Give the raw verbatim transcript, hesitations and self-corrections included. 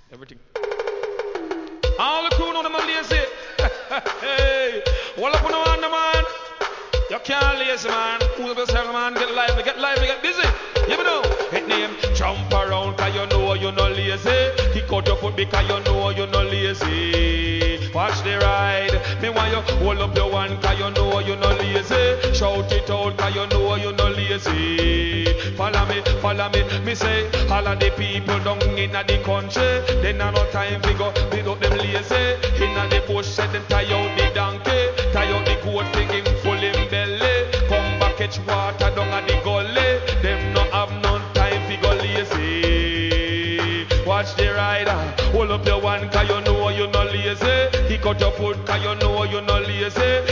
Everything. All the crew know them are lazy. Hey, what up on the one, man? You can't lazy, man. Who's the seven, man? Get lively, get lively, get busy. You know, hit name, jump around, cause you know you're not lazy. Kick out your foot because you know you're not lazy. Watch the ride. Me want you hold up your one, cause you know you're not lazy. Shout it out, cause you know you're not lazy. Follow me, follow me, me say, all of the people down in the country, they not no time to go, build up them lazy. In the bush, said them tie out the donkey, tie out the goat, fig him full in belly. Come back, catch water down at the